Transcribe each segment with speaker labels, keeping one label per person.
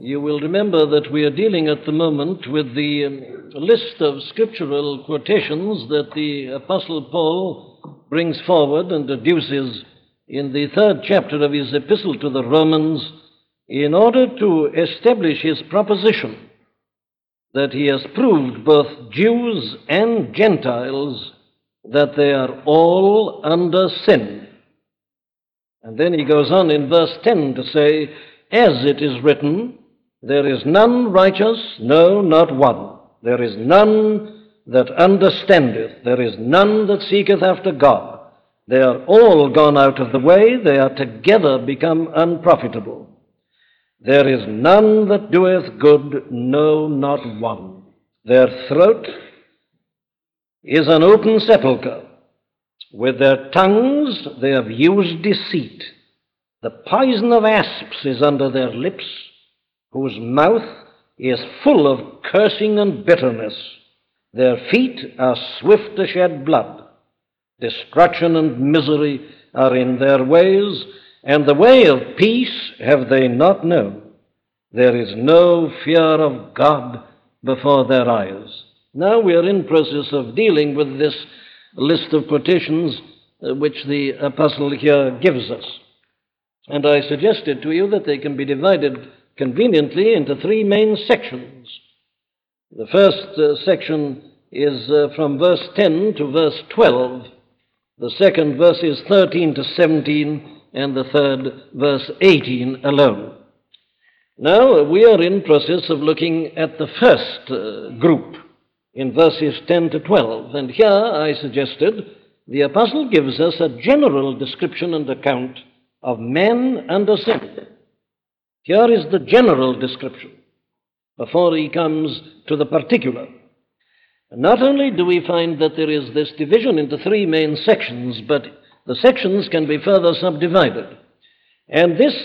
Speaker 1: You will remember that we are dealing at the moment with the list of scriptural quotations that the Apostle Paul brings forward and adduces in the 3rd chapter of his epistle to the Romans in order to establish his proposition that he has proved both Jews and Gentiles that they are all under sin. And then he goes on in verse 10 to say, as it is written, there is none righteous, no, not one. There is none that understandeth. There is none that seeketh after God. They are all gone out of the way. They are together become unprofitable. There is none that doeth good, no, not one. Their throat is an open sepulchre. With their tongues they have used deceit. The poison of asps is under their lips, whose mouth is full of cursing and bitterness. Their feet are swift to shed blood. Destruction and misery are in their ways, and the way of peace have they not known. There is no fear of God before their eyes. Now we are in process of dealing with this list of quotations which the apostle here gives us. And I suggested to you that they can be divided conveniently into 3 main sections. The first section is from verse 10 to verse 12. The second verses 13 to 17, and the third verse 18 alone. Now we are in process of looking at the first group in verses 10 to 12. And here I suggested the apostle gives us a general description and account of men under sin. Here is the general description before he comes to the particular. Not only do we find that there is this division into 3 main sections, but the sections can be further subdivided. And this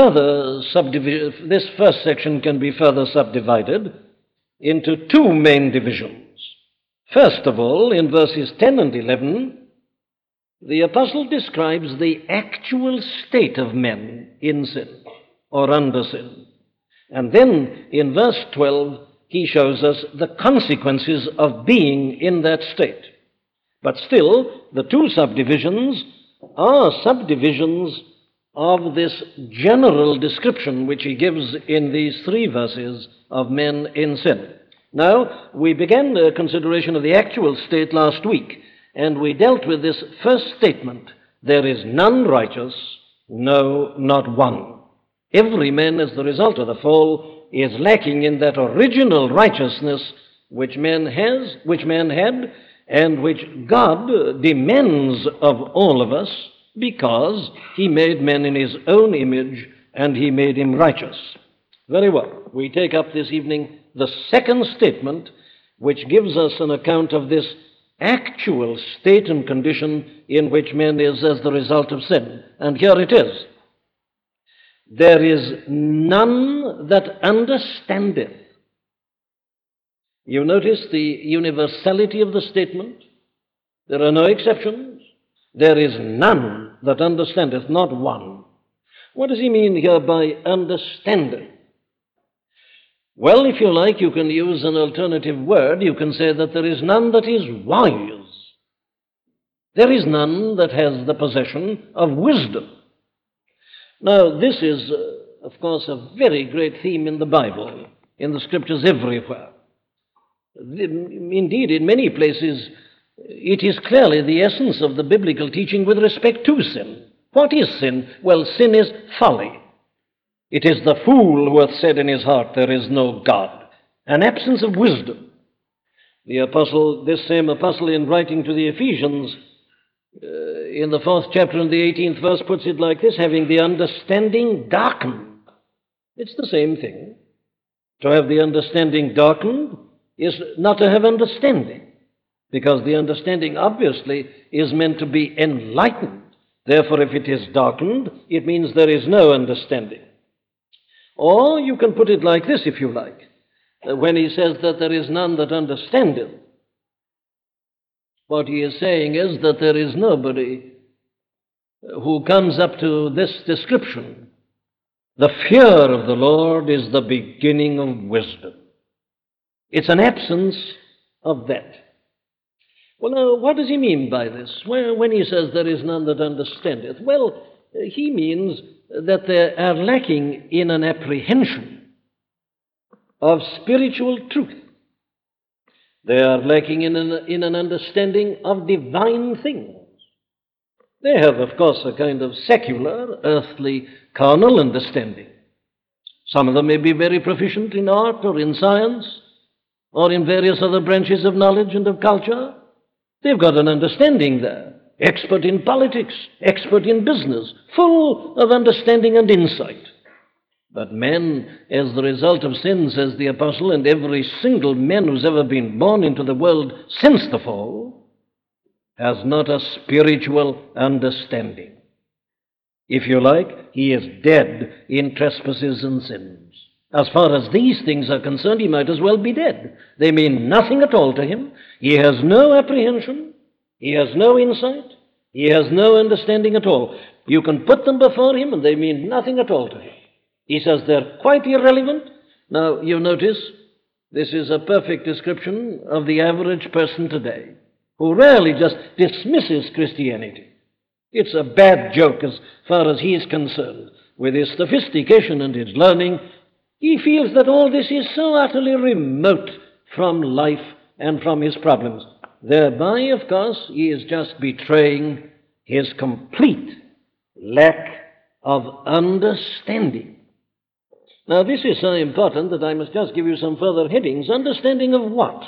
Speaker 1: first section can be further subdivided into 2 main divisions. First of all, in verses 10 and 11, the apostle describes the actual state of men in sin or under sin. And then in verse 12, he shows us the consequences of being in that state. But still, the 2 subdivisions are subdivisions of this general description which he gives in these 3 verses of men in sin. Now, we began the consideration of the actual state last week, and we dealt with this first statement, there is none righteous, no, not one. Every man, as the result of the fall, is lacking in that original righteousness which man had, and which God demands of all of us, because he made man in his own image, and he made him righteous. Very well. We take up this evening the second statement, which gives us an account of this actual state and condition in which man is as the result of sin. And here it is. There is none that understandeth. You notice the universality of the statement? There are no exceptions. There is none that understandeth, not one. What does he mean here by understanding? Well, if you like, you can use an alternative word. You can say that there is none that is wise. There is none that has the possession of wisdom. Now, this is, of course, a very great theme in the Bible, in the Scriptures everywhere. Indeed, in many places, it is clearly the essence of the biblical teaching with respect to sin. What is sin? Well, sin is folly. It is the fool who hath said in his heart, there is no God. An absence of wisdom. This same apostle, in writing to the Ephesians, in the 4th chapter and the 18th verse, puts it like this, having the understanding darkened. It's the same thing. To have the understanding darkened is not to have understanding, because the understanding obviously is meant to be enlightened. Therefore, if it is darkened, it means there is no understanding. Or you can put it like this, if you like, when he says that there is none that understandeth. What he is saying is that there is nobody who comes up to this description The fear of the Lord is the beginning of wisdom. It's an absence of that. Well, now, what does he mean by this? When he says there is none that understandeth, well, he means that they are lacking in an apprehension of spiritual truth. They are lacking in an understanding of divine things. They have, of course, a kind of secular, earthly, carnal understanding. Some of them may be very proficient in art or in science or in various other branches of knowledge and of culture. They've got an understanding there. Expert in politics, expert in business, full of understanding and insight. But man, as the result of sin, says the apostle, and every single man who's ever been born into the world since the fall, has not a spiritual understanding. If you like, he is dead in trespasses and sins. As far as these things are concerned, he might as well be dead. They mean nothing at all to him. He has no apprehension. He has no insight. He has no understanding at all. You can put them before him and they mean nothing at all to him. He says they're quite irrelevant. Now, you notice, this is a perfect description of the average person today, who rarely just dismisses Christianity. It's a bad joke as far as he is concerned. With his sophistication and his learning, he feels that all this is so utterly remote from life and from his problems. Thereby, of course, he is just betraying his complete lack of understanding. Now, this is so important that I must just give you some further headings. Understanding of what?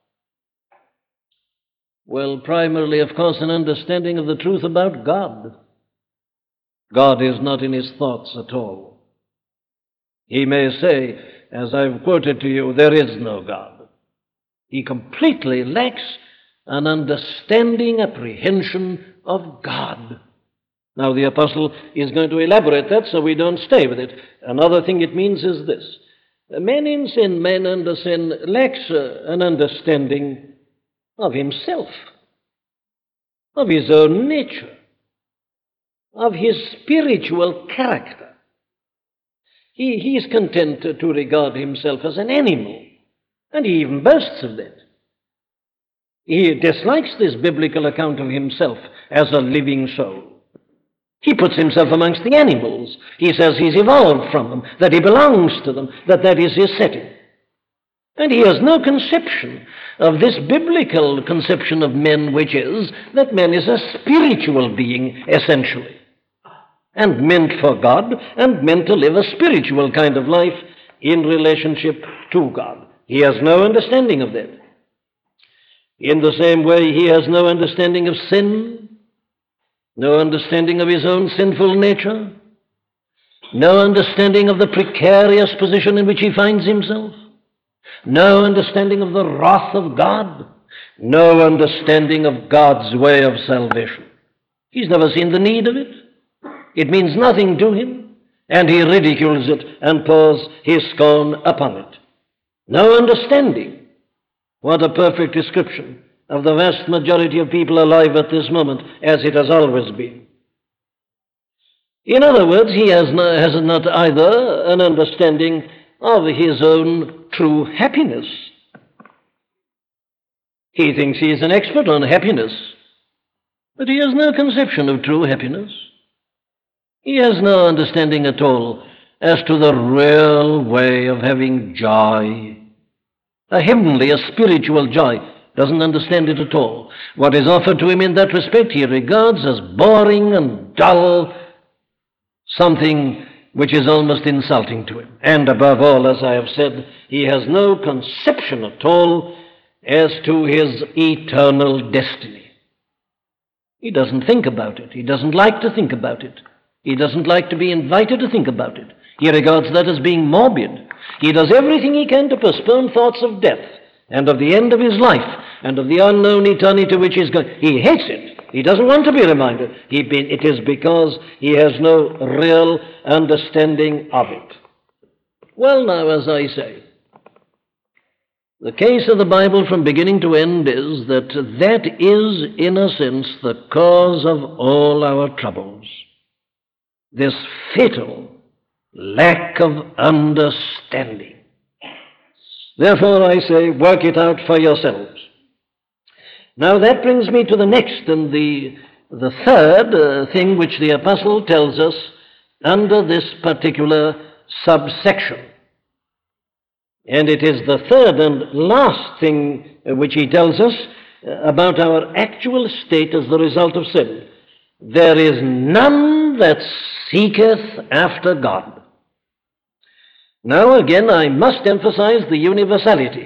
Speaker 1: Well, primarily, of course, an understanding of the truth about God. God is not in his thoughts at all. He may say, as I've quoted to you, there is no God. He completely lacks an understanding apprehension of God. Now, the apostle is going to elaborate that so we don't stay with it. Another thing it means is this. Man in sin, man under sin, lacks an understanding of himself, of his own nature, of his spiritual character. He is content to regard himself as an animal, and he even boasts of that. He dislikes this biblical account of himself as a living soul. He puts himself amongst the animals. He says he's evolved from them, that he belongs to them, that is his setting. And he has no conception of this biblical conception of men, which is that man is a spiritual being, essentially, and meant for God, and meant to live a spiritual kind of life in relationship to God. He has no understanding of that. In the same way, he has no understanding of sin, no understanding of his own sinful nature, no understanding of the precarious position in which he finds himself, no understanding of the wrath of God, no understanding of God's way of salvation. He's never seen the need of it. It means nothing to him, and he ridicules it and pours his scorn upon it. No understanding. What a perfect description of the vast majority of people alive at this moment, as it has always been. In other words, he has not either an understanding of his own true happiness. He thinks he is an expert on happiness, but he has no conception of true happiness. He has no understanding at all as to the real way of having joy, a heavenly, a spiritual joy. Doesn't understand it at all. What is offered to him in that respect he regards as boring and dull, something which is almost insulting to him. And above all, as I have said, he has no conception at all as to his eternal destiny. He doesn't think about it. He doesn't like to think about it. He doesn't like to be invited to think about it. He regards that as being morbid. He does everything he can to postpone thoughts of death and of the end of his life and of the unknown eternity to which he's going. He hates it. He doesn't want to be reminded. It is because he has no real understanding of it. Well, now, as I say, the case of the Bible from beginning to end is that is, in a sense, the cause of all our troubles. This fatal lack of understanding. Therefore, I say, work it out for yourselves. Now, that brings me to the next and the third thing which the apostle tells us under this particular subsection. And it is the third and last thing which he tells us about our actual state as the result of sin. There is none that seeketh after God. Now again, I must emphasize the universality.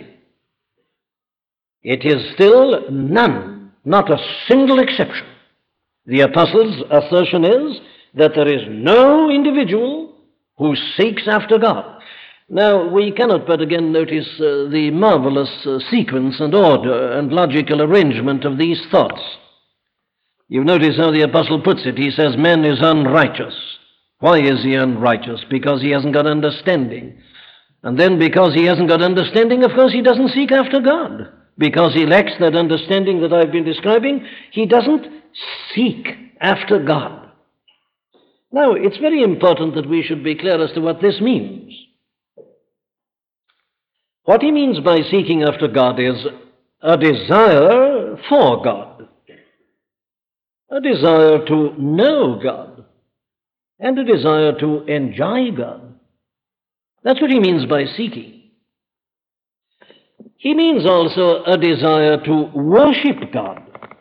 Speaker 1: It is still none, not a single exception. The apostle's assertion is that there is no individual who seeks after God. Now, we cannot but again notice the marvelous sequence and order and logical arrangement of these thoughts. You notice how the apostle puts it. He says, man is unrighteous. Why is he unrighteous? Because he hasn't got understanding. And then because he hasn't got understanding, of course, he doesn't seek after God. Because he lacks that understanding that I've been describing, he doesn't seek after God. Now, it's very important that we should be clear as to what this means. What he means by seeking after God is a desire for God, a desire to know God, and a desire to enjoy God. That's what he means by seeking. He means also a desire to worship God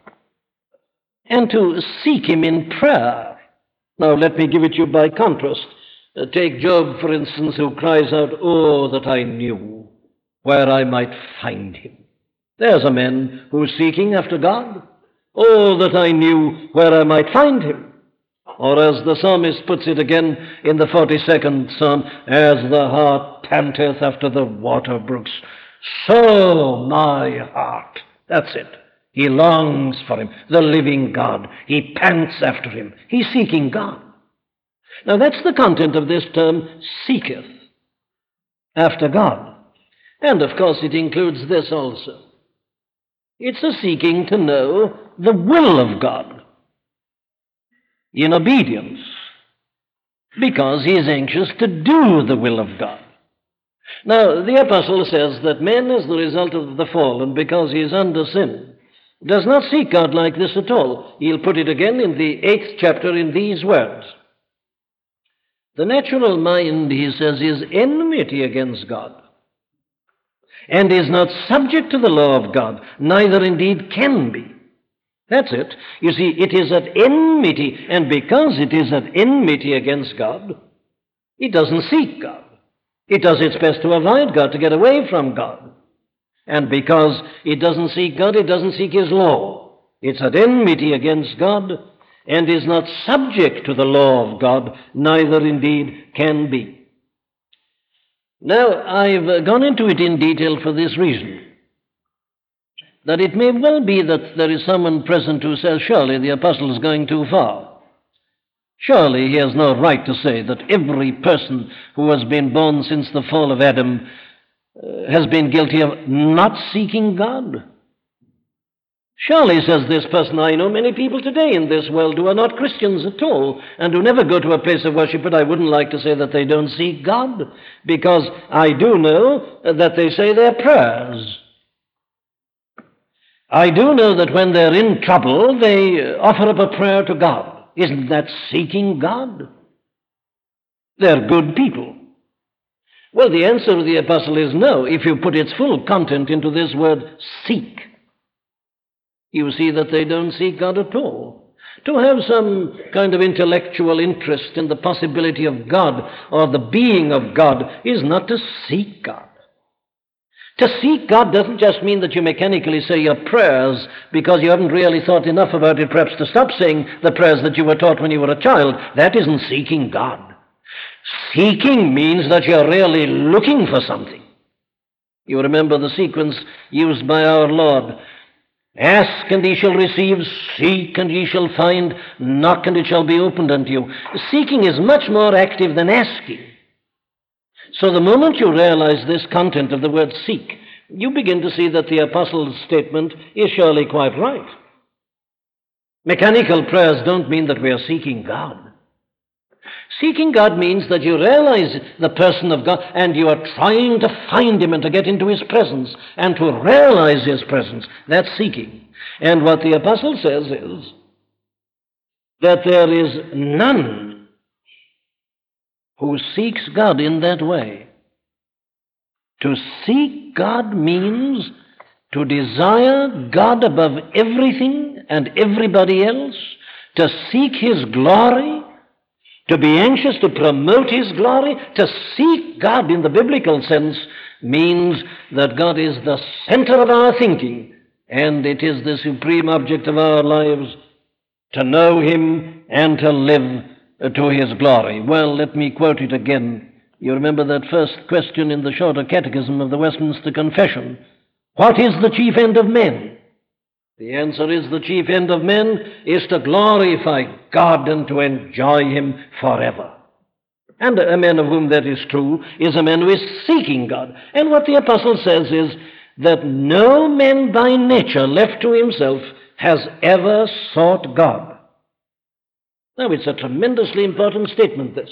Speaker 1: and to seek him in prayer. Now, let me give it you by contrast. Take Job, for instance, who cries out, "Oh, that I knew where I might find him." There's a man who's seeking after God. "Oh, that I knew where I might find him." Or as the psalmist puts it again in the 42nd Psalm, "As the hart panteth after the water brooks, so my heart." That's it. He longs for him, the living God. He pants after him. He's seeking God. Now that's the content of this term, seeketh after God. And of course it includes this also. It's a seeking to know the will of God in obedience, because he is anxious to do the will of God. Now, the apostle says that man, as the result of the fall, and because he is under sin, does not seek God like this at all. He'll put it again in the 8th chapter in these words. The natural mind, he says, is enmity against God, and is not subject to the law of God, neither indeed can be. That's it. You see, it is at enmity, and because it is at enmity against God, it doesn't seek God. It does its best to avoid God, to get away from God. And because it doesn't seek God, it doesn't seek his law. It's at enmity against God, and is not subject to the law of God, neither indeed can be. Now, I've gone into it in detail for this reason, that it may well be that there is someone present who says, surely the apostle is going too far. Surely he has no right to say that every person who has been born since the fall of Adam has been guilty of not seeking God. Surely, says this person, I know many people today in this world who are not Christians at all and who never go to a place of worship, but I wouldn't like to say that they don't seek God, because I do know that they say their prayers. I do know that when they're in trouble, they offer up a prayer to God. Isn't that seeking God? They're good people. Well, the answer of the apostle is no, if you put its full content into this word, seek. You see that they don't seek God at all. To have some kind of intellectual interest in the possibility of God or the being of God is not to seek God. To seek God doesn't just mean that you mechanically say your prayers because you haven't really thought enough about it, perhaps to stop saying the prayers that you were taught when you were a child. That isn't seeking God. Seeking means that you're really looking for something. You remember the sequence used by our Lord. Ask and ye shall receive, seek and ye shall find, knock and it shall be opened unto you. Seeking is much more active than asking. So the moment you realize this content of the word seek, you begin to see that the apostle's statement is surely quite right. Mechanical prayers don't mean that we are seeking God. Seeking God means that you realize the person of God and you are trying to find him and to get into his presence and to realize his presence. That's seeking. And what the apostle says is that there is none who seeks God in that way. To seek God means to desire God above everything and everybody else, to seek his glory, to be anxious to promote his glory. To seek God in the biblical sense means that God is the center of our thinking, and it is the supreme object of our lives to know him and to live to his glory. Well, let me quote it again. You remember that first question in the Shorter Catechism of the Westminster Confession. What is the chief end of men? The answer is the chief end of men is to glorify God and to enjoy him forever. And a man of whom that is true is a man who is seeking God. And what the apostle says is that no man by nature left to himself has ever sought God. Now, it's a tremendously important statement, this.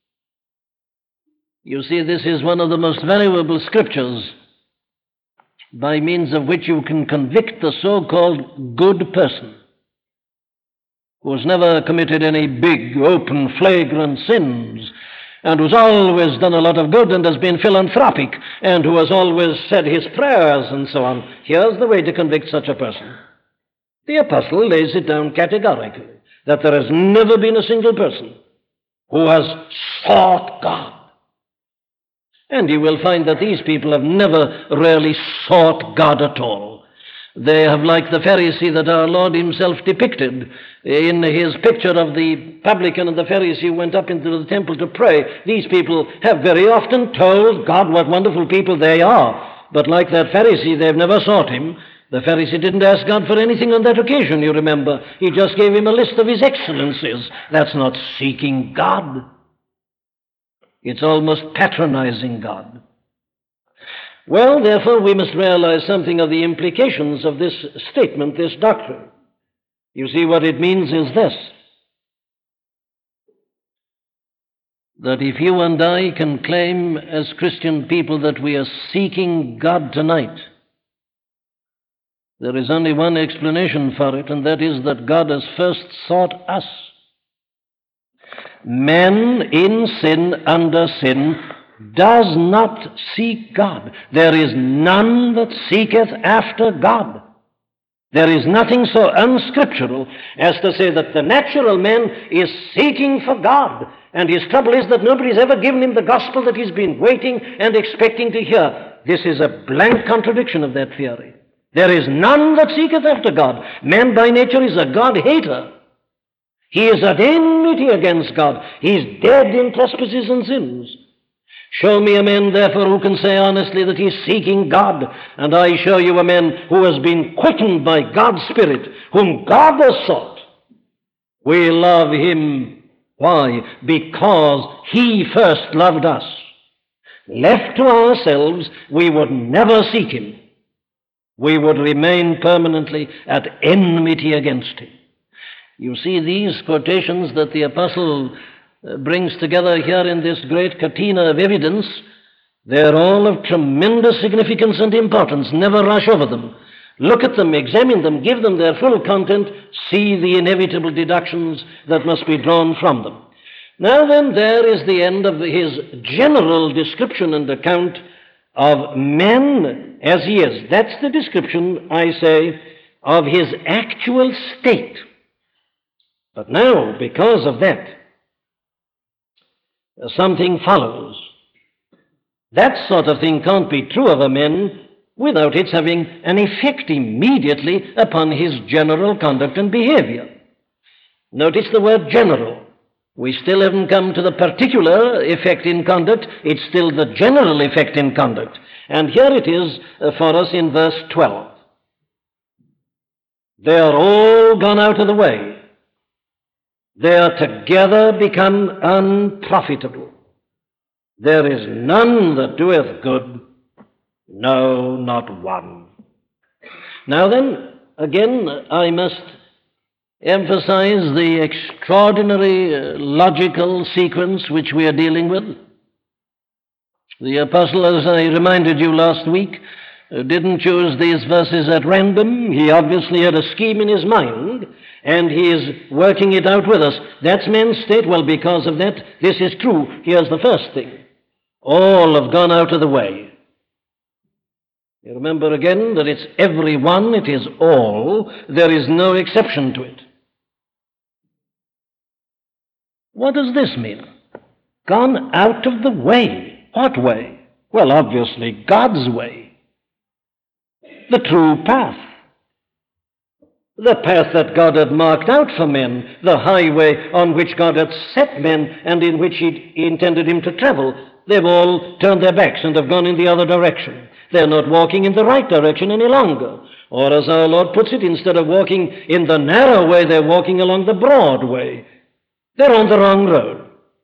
Speaker 1: You see, this is one of the most valuable scriptures by means of which you can convict the so-called good person who has never committed any big, open, flagrant sins, and who's always done a lot of good and has been philanthropic, and who has always said his prayers and so on. Here's the way to convict such a person. The apostle lays it down categorically that there has never been a single person who has sought God. And you will find that these people have never really sought God at all. They have, like the Pharisee that our Lord himself depicted in his picture of the publican and the Pharisee who went up into the temple to pray. These people have very often told God what wonderful people they are. But like that Pharisee, they've never sought him. The Pharisee didn't ask God for anything on that occasion, you remember. He just gave him a list of his excellencies. That's not seeking God. It's almost patronizing God. Well, therefore, we must realize something of the implications of this statement, this doctrine. You see, what it means is this, that if you and I can claim as Christian people that we are seeking God tonight, there is only one explanation for it, and that is that God has first sought us. Man in sin, under sin, does not seek God. There is none that seeketh after God. There is nothing so unscriptural as to say that the natural man is seeking for God, and his trouble is that nobody's ever given him the gospel that he's been waiting and expecting to hear. This is a blank contradiction of that theory. There is none that seeketh after God. Man by nature is a God-hater. He is at enmity against God. He is dead in trespasses and sins. Show me a man, therefore, who can say honestly that he is seeking God, and I show you a man who has been quickened by God's Spirit, whom God has sought. We love him. Why? Because he first loved us. Left to ourselves, we would never seek him. We would remain permanently at enmity against him. You see, these quotations that the apostle brings together here in this great catena of evidence, they're all of tremendous significance and importance. Never rush over them. Look at them, examine them, give them their full content, see the inevitable deductions that must be drawn from them. Now then, there is the end of his general description and account of man as he is. That's the description, I say, of his actual state. But now, because of that, something follows. That sort of thing can't be true of a man without its having an effect immediately upon his general conduct and behavior. Notice the word general. We still haven't come to the particular effect in conduct. It's still the general effect in conduct. And here it is for us in verse 12. They are all gone out of the way. They are together become unprofitable. There is none that doeth good, no, not one. Now then, again, I must emphasize the extraordinary logical sequence which we are dealing with. The apostle, as I reminded you last week, didn't choose these verses at random. He obviously had a scheme in his mind, and he is working it out with us. That's man's state. Well, because of that, this is true. Here's the first thing. All have gone out of the way. You remember again that it's every one, it is all. There is no exception to it. What does this mean? Gone out of the way. What way? Well, obviously, God's way. The true path. The path that God had marked out for men, the highway on which God had set men and in which He intended him to travel. They've all turned their backs and have gone in the other direction. They're not walking in the right direction any longer. Or as our Lord puts it, instead of walking in the narrow way, they're walking along the broad way. They're on the wrong road.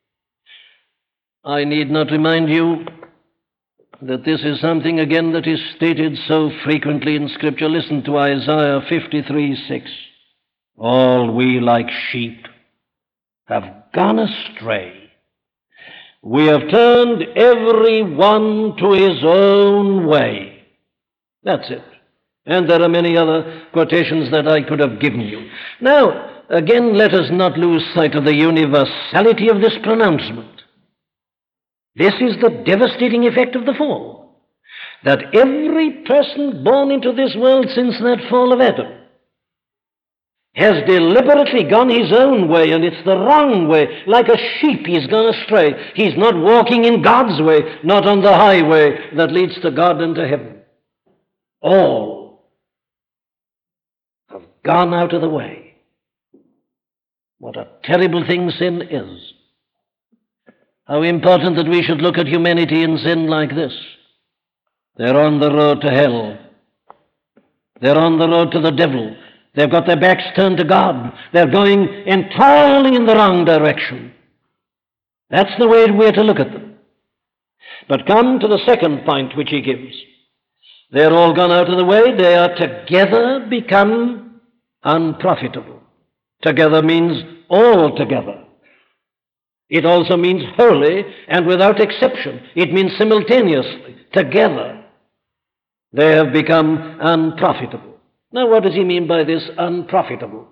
Speaker 1: I need not remind you that this is something again that is stated so frequently in Scripture. Listen to Isaiah 53:6. All we like sheep have gone astray. We have turned every one to his own way. That's it. And there are many other quotations that I could have given you. Now, again, let us not lose sight of the universality of this pronouncement. This is the devastating effect of the fall. That every person born into this world since that fall of Adam has deliberately gone his own way, and it's the wrong way. Like a sheep, he's gone astray. He's not walking in God's way, not on the highway that leads to God and to heaven. All have gone out of the way. What a terrible thing sin is. How important that we should look at humanity in sin like this. They're on the road to hell. They're on the road to the devil. They've got their backs turned to God. They're going entirely in the wrong direction. That's the way we're to look at them. But come to the second point which he gives. They're all gone out of the way. They are together become unprofitable. Together means all together. It also means wholly and without exception. It means simultaneously, together. They have become unprofitable. Now, what does he mean by this unprofitable?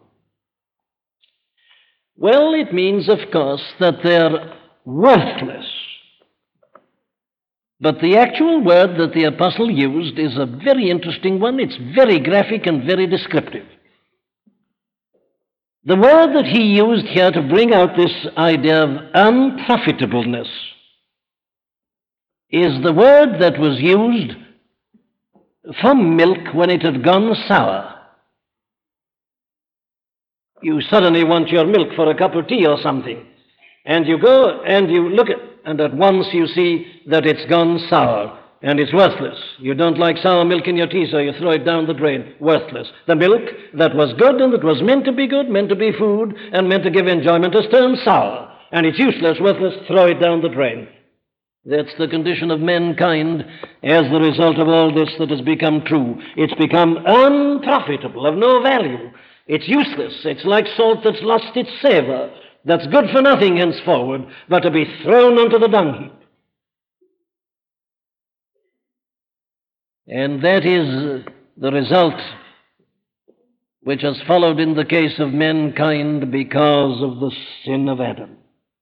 Speaker 1: Well, it means, of course, that they're worthless. But the actual word that the apostle used is a very interesting one. It's very graphic and very descriptive. The word that he used here to bring out this idea of unprofitableness is the word that was used for milk when it had gone sour. You suddenly want your milk for a cup of tea or something, and you go and you look at, and at once you see that it's gone sour and it's worthless. You don't like sour milk in your tea, so you throw it down the drain. Worthless. The milk that was good and that was meant to be good, meant to be food, and meant to give enjoyment has turned sour, and it's useless, worthless, throw it down the drain. That's the condition of mankind as the result of all this that has become true. It's become unprofitable, of no value. It's useless. It's like salt that's lost its savor, that's good for nothing henceforward, but to be thrown onto the dung heap. And that is the result which has followed in the case of mankind because of the sin of Adam.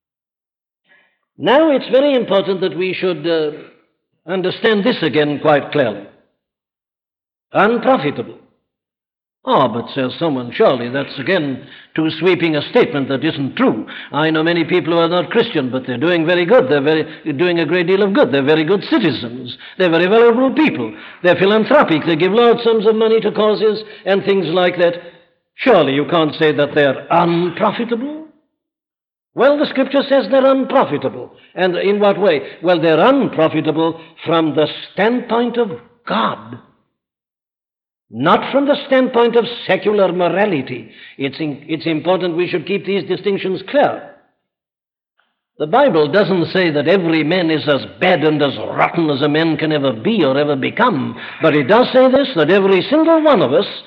Speaker 1: Now, it's very important that we should understand this again quite clearly. Unprofitable. Oh, but says someone, surely that's again too sweeping a statement that isn't true. I know many people who are not Christian, but they're doing very good. They're doing a great deal of good. They're very good citizens. They're very valuable people. They're philanthropic. They give large sums of money to causes and things like that. Surely you can't say that they're unprofitable. Well, the Scripture says they're unprofitable. And in what way? Well, they're unprofitable from the standpoint of God, not from the standpoint of secular morality. It's important we should keep these distinctions clear. The Bible doesn't say that every man is as bad and as rotten as a man can ever be or ever become, but it does say this, that every single one of us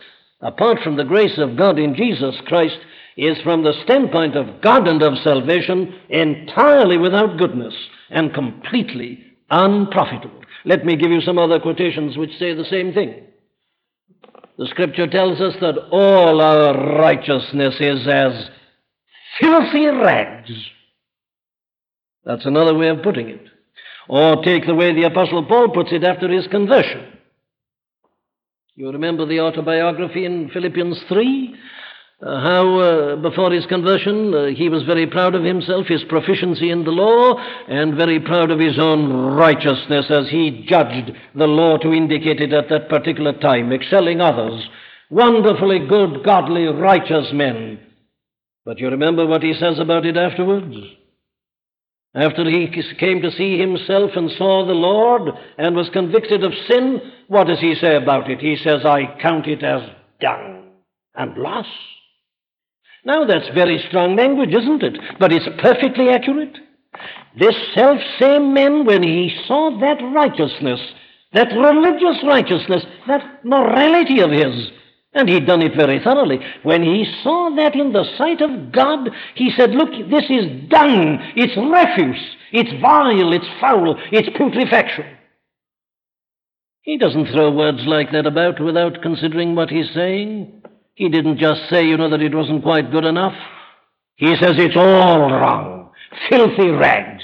Speaker 1: apart from the grace of God in Jesus Christ, is from the standpoint of God and of salvation entirely without goodness and completely unprofitable. Let me give you some other quotations which say the same thing. The Scripture tells us that all our righteousness is as filthy rags. That's another way of putting it. Or take the way the Apostle Paul puts it after his conversion. You remember the autobiography in Philippians 3? How before his conversion he was very proud of himself, his proficiency in the law, and very proud of his own righteousness as he judged the law to indicate it at that particular time, excelling others. Wonderfully good, godly, righteous men. But you remember what he says about it afterwards? After he came to see himself and saw the Lord and was convicted of sin, what does he say about it? He says, I count it as dung and loss. Now, that's very strong language, isn't it? But it's perfectly accurate. This self-same man, when he saw that righteousness, that religious righteousness, that morality of his, and he'd done it very thoroughly, when he saw that in the sight of God, he said, look, this is dung, it's refuse, it's vile, it's foul, it's putrefaction. He doesn't throw words like that about without considering what he's saying. He didn't just say, that it wasn't quite good enough. He says it's all wrong, filthy rags,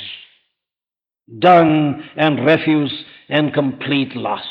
Speaker 1: dung and refuse and complete loss.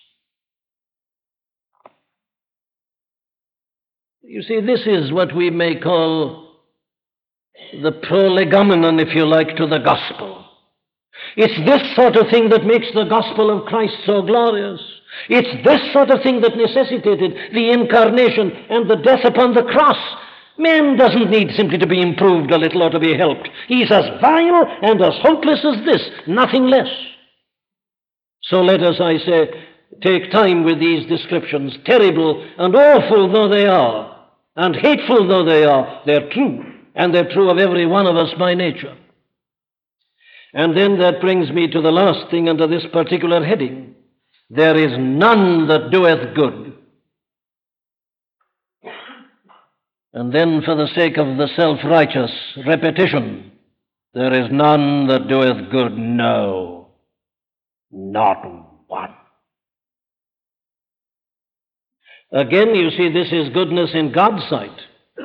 Speaker 1: You see, this is what we may call the prolegomenon, if you like, to the gospel. It's this sort of thing that makes the gospel of Christ so glorious. It's this sort of thing that necessitated the incarnation and the death upon the cross. Man doesn't need simply to be improved a little or to be helped. He's as vile and as hopeless as this, nothing less. So let us, I say, take time with these descriptions, terrible and awful though they are, and hateful though they are. They're true, and they're true of every one of us by nature. And then that brings me to the last thing under this particular heading. There is none that doeth good. And then, for the sake of the self-righteous repetition, there is none that doeth good, no, not one. Again, you see, this is goodness in God's sight.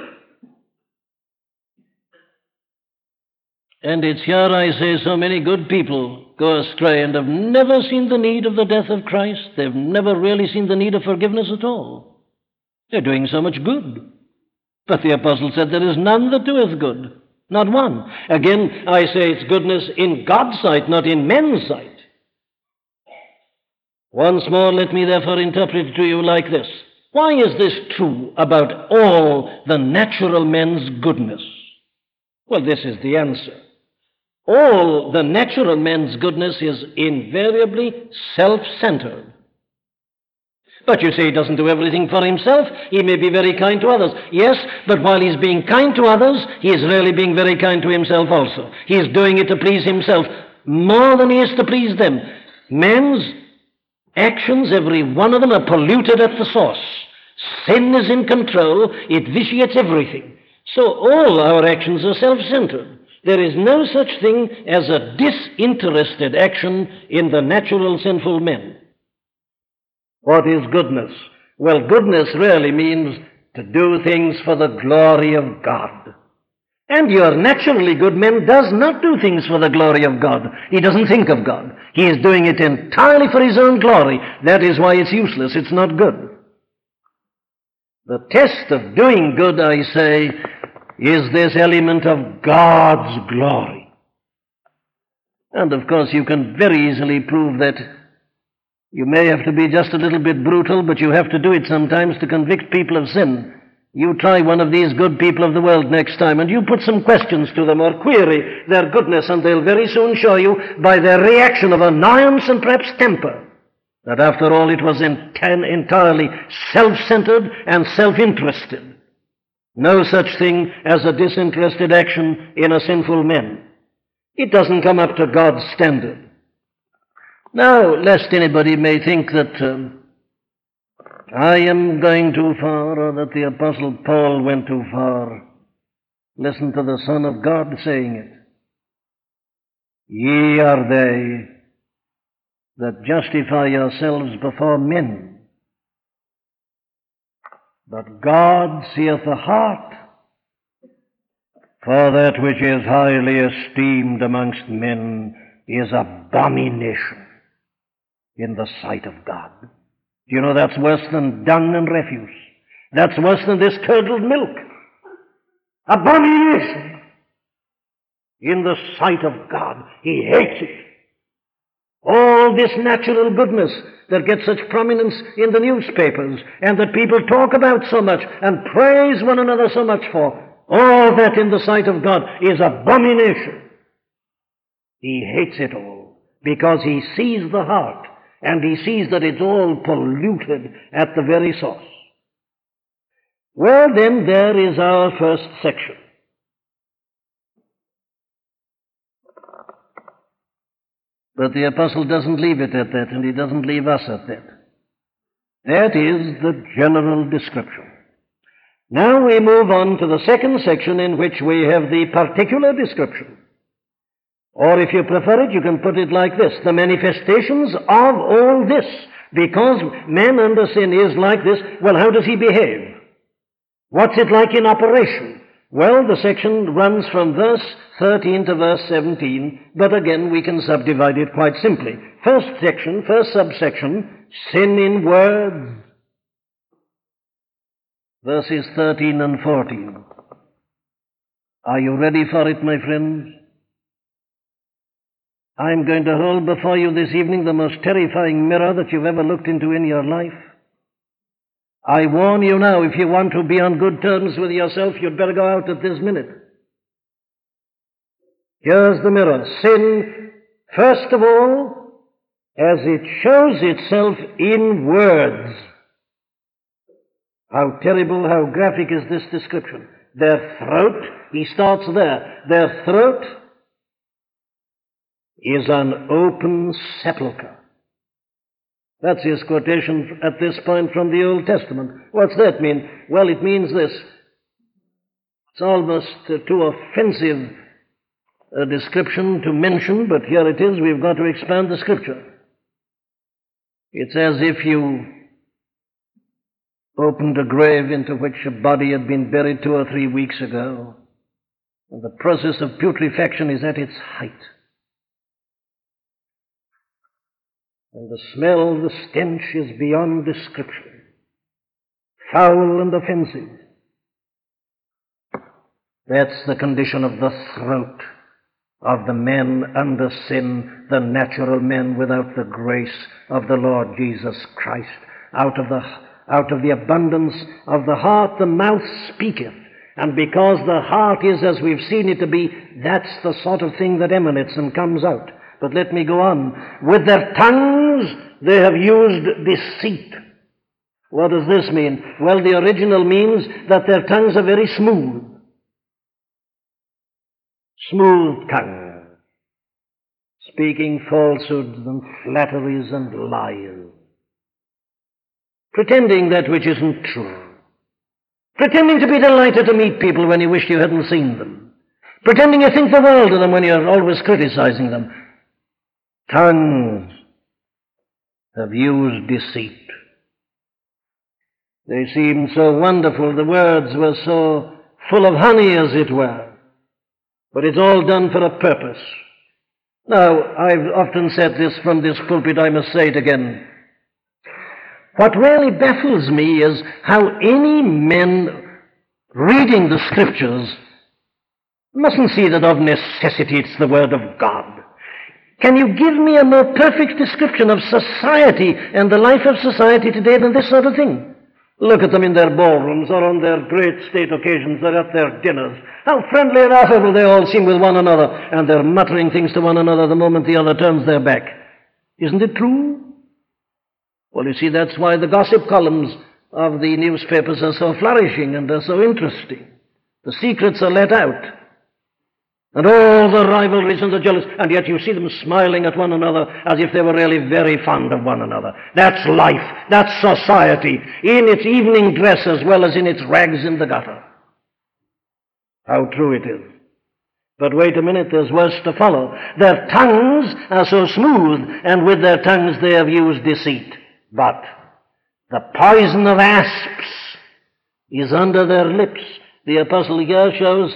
Speaker 1: And it's here, I say, so many good people go astray and have never seen the need of the death of Christ. They've never really seen the need of forgiveness at all. They're doing so much good. But the apostle said, there is none that doeth good, not one. Again, I say it's goodness in God's sight, not in men's sight. Once more, let me therefore interpret it to you like this. Why is this true about all the natural men's goodness? Well, this is the answer. All the natural man's goodness is invariably self-centered. But you say he doesn't do everything for himself. He may be very kind to others. Yes, but while he's being kind to others, he is really being very kind to himself also. He is doing it to please himself more than he is to please them. Man's actions, every one of them, are polluted at the source. Sin is in control. It vitiates everything. So all our actions are self-centered. There is no such thing as a disinterested action in the natural sinful men. What is goodness? Well, goodness really means to do things for the glory of God. And your naturally good man does not do things for the glory of God. He doesn't think of God. He is doing it entirely for his own glory. That is why it's useless. It's not good. The test of doing good, I say, is this element of God's glory. And of course you can very easily prove that. You may have to be just a little bit brutal, but you have to do it sometimes to convict people of sin. You try one of these good people of the world next time, and you put some questions to them or query their goodness, and they'll very soon show you by their reaction of annoyance and perhaps temper that after all it was entirely self-centered and self-interested. No such thing as a disinterested action in a sinful man. It doesn't come up to God's standard. Now, lest anybody may think that I am going too far, or that the Apostle Paul went too far. Listen to the Son of God saying it. Ye are they that justify yourselves before men, but God seeth the heart. For that which is highly esteemed amongst men is abomination in the sight of God. Do you know that's worse than dung and refuse? That's worse than this curdled milk. Abomination in the sight of God. He hates it. All this natural goodness that gets such prominence in the newspapers and that people talk about so much and praise one another so much for, all that in the sight of God is abomination. He hates it all because he sees the heart and he sees that it's all polluted at the very source. Well, then, there is our first section. But the apostle doesn't leave it at that, and he doesn't leave us at that. That is the general description. Now we move on to the second section, in which we have the particular description. Or if you prefer it, you can put it like this: the manifestations of all this. Because man under sin is like this, well, how does he behave? What's it like in operation? Well, the section runs from verse 13 to verse 17, but again we can subdivide it quite simply. First section, first subsection, sin in words, verses 13 and 14. Are you ready for it, my friends? I'm going to hold before you this evening the most terrifying mirror that you've ever looked into in your life. I warn you now, if you want to be on good terms with yourself, you'd better go out at this minute. Here's the mirror. Sin, first of all, as it shows itself in words. How terrible, how graphic is this description. Their throat, he starts there, their throat is an open sepulchre. That's his quotation at this point from the Old Testament. What's that mean? Well, it means this. It's almost too offensive a description to mention, but here it is. We've got to expand the Scripture. It's as if you opened a grave into which a body had been buried 2 or 3 weeks ago, and the process of putrefaction is at its height. And the smell, the stench is beyond description, foul and offensive. That's the condition of the throat of the men under sin, the natural men without the grace of the Lord Jesus Christ. Out of the abundance of the heart the mouth speaketh. And because the heart is as we've seen it to be, that's the sort of thing that emanates and comes out. But let me go on. With their tongues they have used deceit. What does this mean? Well, the original means that their tongues are very smooth. Smooth tongue. Speaking falsehoods and flatteries and lies. Pretending that which isn't true. Pretending to be delighted to meet people when you wish you hadn't seen them. Pretending you think the world of them when you're always criticizing them. Tongues have used deceit. They seemed so wonderful. The words were so full of honey, as it were. But it's all done for a purpose. Now, I've often said this from this pulpit. I must say it again. What really baffles me is how any men reading the Scriptures mustn't see that of necessity it's the Word of God. Can you give me a more perfect description of society and the life of society today than this sort of thing? Look at them in their ballrooms or on their great state occasions. They're at their dinners. How friendly and affable they all seem with one another, and they're muttering things to one another the moment the other turns their back. Isn't it true? Well, you see, that's why the gossip columns of the newspapers are so flourishing and are so interesting. The secrets are let out. And all the rivalries and the jealousy, and yet you see them smiling at one another as if they were really very fond of one another. That's life. That's society, in its evening dress as well as in its rags in the gutter. How true it is. But wait a minute, there's worse to follow. Their tongues are so smooth, and with their tongues they have used deceit. But the poison of asps is under their lips. The apostle here shows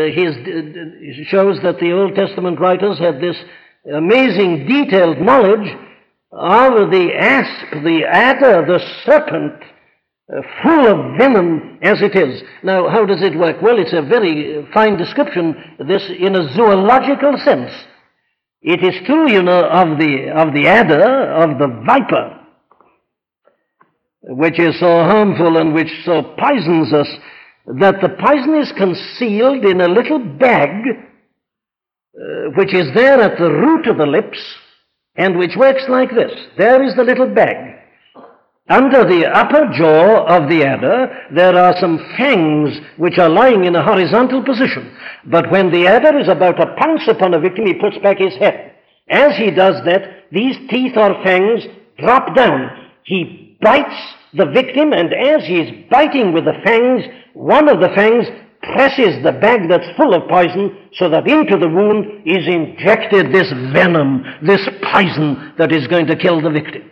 Speaker 1: that the Old Testament writers had this amazing detailed knowledge of the asp, the adder, the serpent, full of venom as it is. Now, how does it work? Well, it's a very fine description, this in a zoological sense. It is true, you know, of the adder, of the viper, which is so harmful and which so poisons us, that the poison is concealed in a little bag which is there at the root of the lips and which works like this. There is the little bag. Under the upper jaw of the adder, there are some fangs which are lying in a horizontal position. But when the adder is about to pounce upon a victim, he puts back his head. As he does that, these teeth or fangs drop down. He bites the victim, and as he is biting with the fangs, one of the fangs presses the bag that's full of poison so that into the wound is injected this venom, this poison that is going to kill the victim.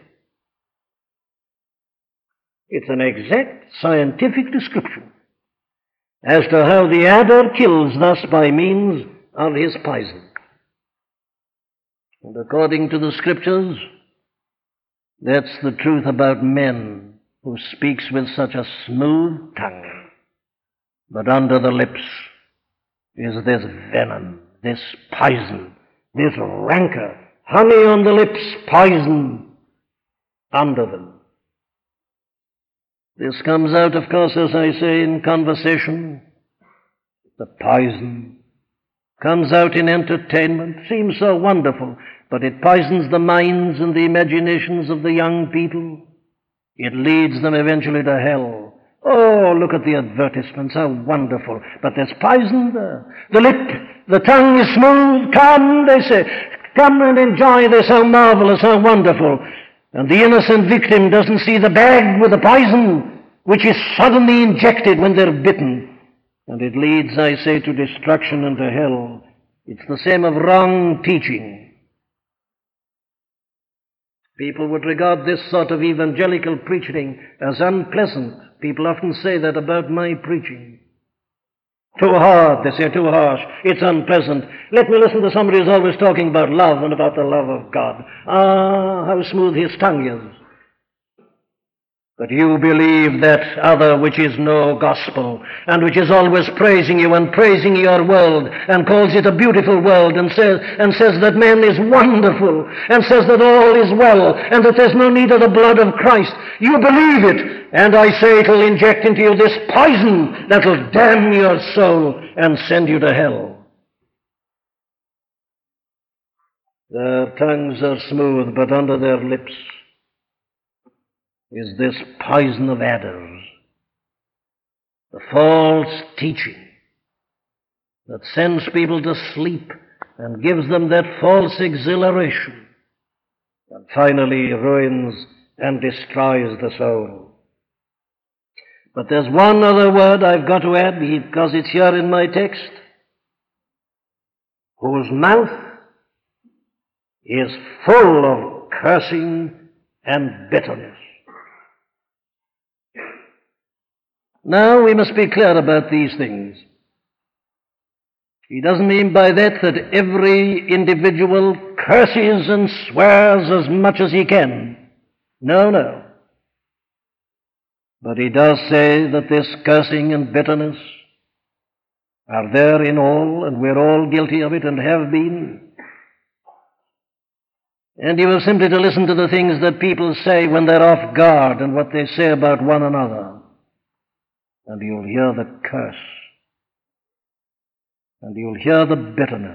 Speaker 1: It's an exact scientific description as to how the adder kills thus by means of his poison. And according to the Scriptures, that's the truth about men who speaks with such a smooth tongue. But under the lips is this venom, this poison, this rancor. Honey on the lips, poison under them. This comes out, of course, as I say, in conversation. The poison comes out in entertainment. Seems so wonderful, but it poisons the minds and the imaginations of the young people. It leads them eventually to hell. Oh, look at the advertisements, how wonderful. But there's poison there. The lip, the tongue is smooth. Come, they say, come and enjoy this, how marvelous, how wonderful. And the innocent victim doesn't see the bag with the poison, which is suddenly injected when they're bitten. And it leads, I say, to destruction and to hell. It's the same of wrong teaching. People would regard this sort of evangelical preaching as unpleasant. People often say that about my preaching. Too hard, they say, too harsh. It's unpleasant. Let me listen to somebody who's always talking about love and about the love of God. Ah, how smooth his tongue is. But you believe that other which is no gospel, and which is always praising you and praising your world, and calls it a beautiful world, and says that man is wonderful, and says that all is well, and that there's no need of the blood of Christ. You believe it, and I say it'll inject into you this poison that'll damn your soul and send you to hell. Their tongues are smooth, but under their lips is this poison of adders, the false teaching that sends people to sleep and gives them that false exhilaration and finally ruins and destroys the soul. But there's one other word I've got to add because it's here in my text. Whose mouth is full of cursing and bitterness. Now, we must be clear about these things. He doesn't mean by that every individual curses and swears as much as he can. No, no. But he does say that this cursing and bitterness are there in all, and we're all guilty of it and have been. And you have simply to listen to the things that people say when they're off guard and what they say about one another. And you'll hear the curse. And you'll hear the bitterness.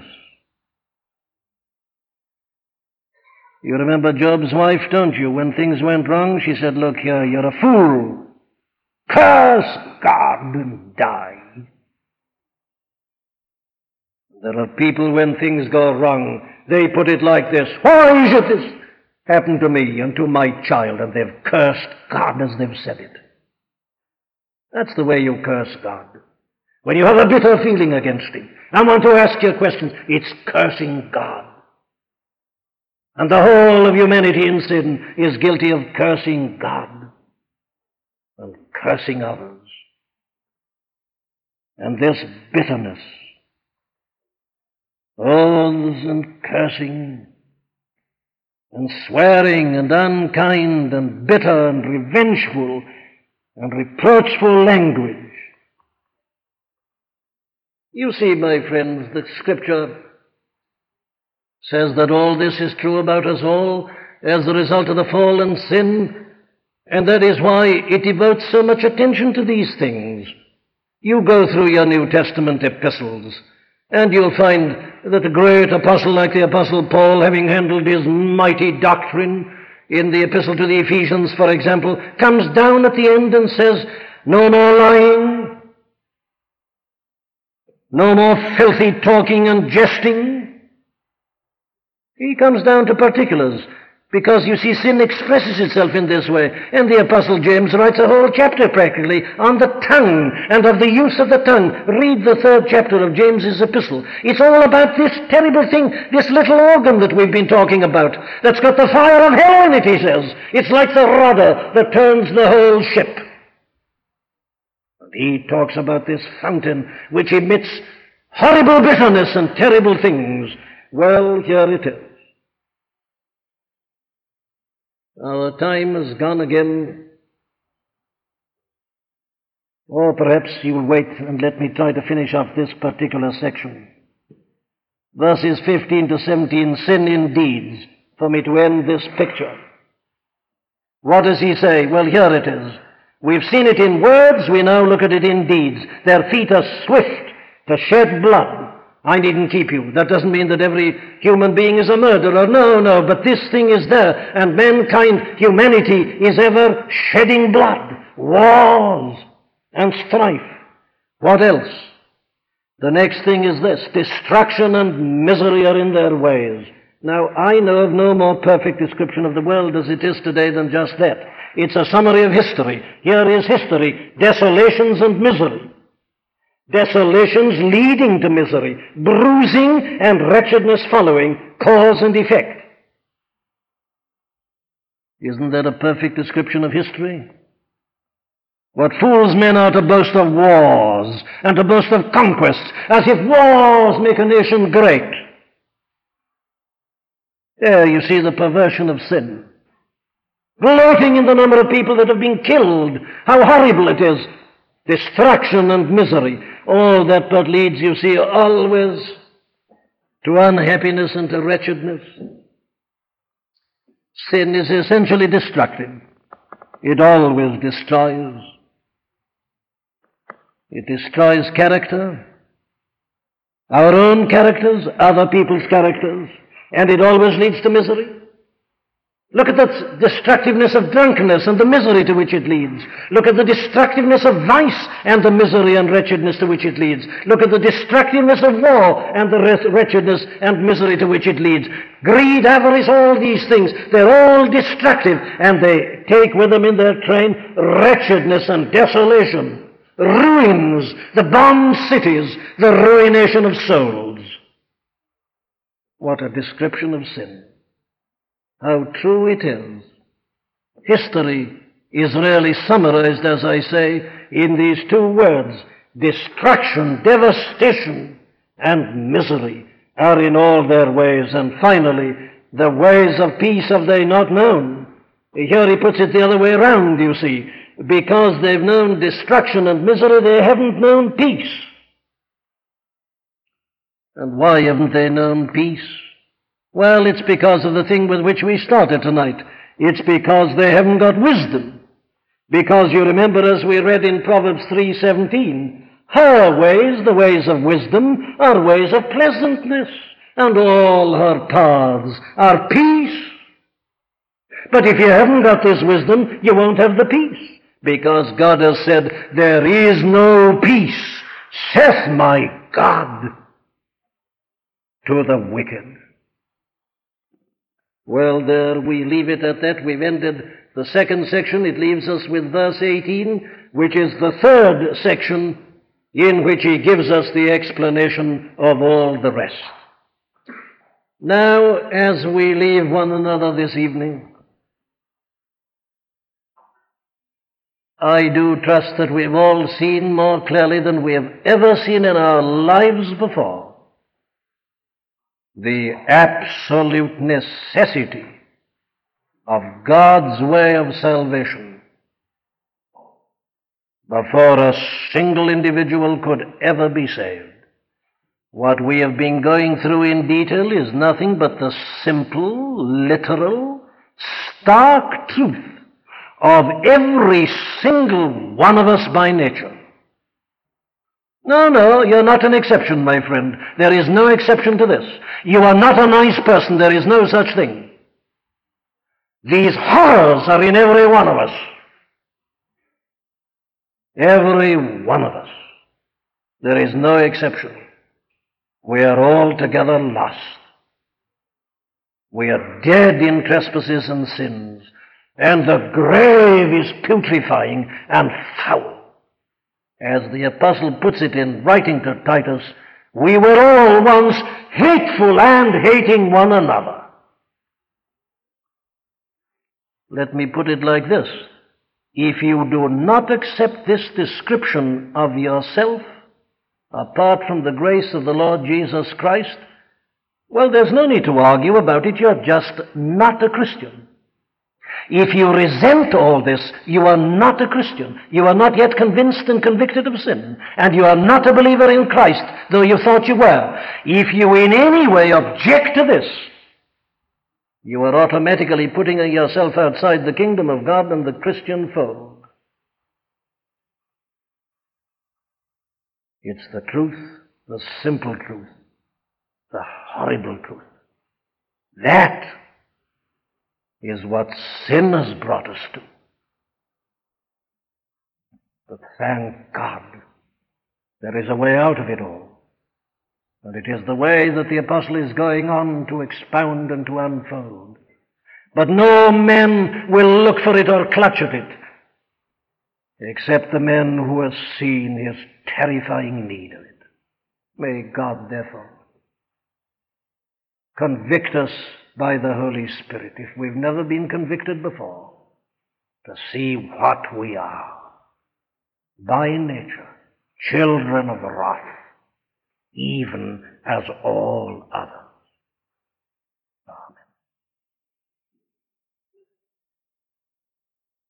Speaker 1: You remember Job's wife, don't you? When things went wrong, she said, look here, you're a fool. Curse God and die. There are people, when things go wrong, they put it like this: why should this happen to me and to my child? And they've cursed God as they've said it. That's the way you curse God. When you have a bitter feeling against Him and want to ask your questions, it's cursing God. And the whole of humanity in sin is guilty of cursing God and cursing others. And this bitterness, oaths and cursing and swearing and unkind and bitter and revengeful and reproachful language. You see, my friends, that Scripture says that all this is true about us all as the result of the fall and sin, and that is why it devotes so much attention to these things. You go through your New Testament epistles, and you'll find that a great apostle like the Apostle Paul, having handled his mighty doctrine in the epistle to the Ephesians, for example, comes down at the end and says, no more lying, no more filthy talking and jesting. He comes down to particulars, because, you see, sin expresses itself in this way. And the Apostle James writes a whole chapter practically on the tongue and of the use of the tongue. Read the 3rd chapter of James's epistle. It's all about this terrible thing, this little organ that we've been talking about, that's got the fire of hell in it, he says. It's like the rudder that turns the whole ship. And he talks about this fountain which emits horrible bitterness and terrible things. Well, here it is. Our time has gone again. Or perhaps you'll wait and let me try to finish off this particular section. Verses 15 to 17, sin in deeds, for me to end this picture. What does he say? Well, here it is. We've seen it in words, we now look at it in deeds. Their feet are swift to shed blood. I needn't keep you. That doesn't mean that every human being is a murderer. No, but this thing is there, and mankind, humanity, is ever shedding blood, wars, and strife. What else? The next thing is this: destruction and misery are in their ways. Now, I know of no more perfect description of the world as it is today than just that. It's a summary of history. Here is history: desolations and misery. Desolations leading to misery, bruising and wretchedness following, cause and effect. Isn't that a perfect description of history? What fools men are to boast of wars and to boast of conquests, as if wars make a nation great. There you see the perversion of sin. Gloating in the number of people that have been killed. How horrible it is. Destruction and misery. All that but leads, you see, always to unhappiness and to wretchedness. Sin is essentially destructive. It always destroys. It destroys character, our own characters, other people's characters, and it always leads to misery. Look at the destructiveness of drunkenness and the misery to which it leads. Look at the destructiveness of vice and the misery and wretchedness to which it leads. Look at the destructiveness of war and the wretchedness and misery to which it leads. Greed, avarice, all these things, they're all destructive, and they take with them in their train wretchedness and desolation, ruins, the bombed cities, the ruination of souls. What a description of sin. How true it is. History is really summarized, as I say, in these two words: destruction, devastation, and misery are in all their ways. And finally, the ways of peace have they not known. Here he puts it the other way around, you see. Because they've known destruction and misery, they haven't known peace. And why haven't they known peace? Well, it's because of the thing with which we started tonight. It's because they haven't got wisdom. Because you remember, as we read in Proverbs 3:17, her ways, the ways of wisdom, are ways of pleasantness, and all her paths are peace. But if you haven't got this wisdom, you won't have the peace. Because God has said, there is no peace, saith my God. to the wicked. Well, there we leave it at that. We've ended the second section. It leaves us with verse 18, which is the third section in which he gives us the explanation of all the rest. Now, as we leave one another this evening, I do trust that we've all seen more clearly than we have ever seen in our lives before the absolute necessity of God's way of salvation before a single individual could ever be saved. What we have been going through in detail is nothing but the simple, literal, stark truth of every single one of us by nature. No, you're not an exception, my friend. There is no exception to this. You are not a nice person. There is no such thing. These horrors are in every one of us. Every one of us. There is no exception. We are altogether lost. We are dead in trespasses and sins, and the grave is putrefying and foul. As the apostle puts it in writing to Titus, we were all once hateful and hating one another. Let me put it like this. If you do not accept this description of yourself, apart from the grace of the Lord Jesus Christ, well, there's no need to argue about it. You're just not a Christian. If you resent all this, you are not a Christian. You are not yet convinced and convicted of sin, and you are not a believer in Christ, though you thought you were. If you in any way object to this, you are automatically putting yourself outside the kingdom of God and the Christian fold. It's the truth, the simple truth, the horrible truth. That is what sin has brought us to. But thank God, there is a way out of it all. And it is the way that the apostle is going on to expound and to unfold. But no man will look for it or clutch at it, except the men who have seen his terrifying need of it. May God, therefore, convict us by the Holy Spirit, if we've never been convicted before, to see what we are. By nature, children of wrath, even as all others.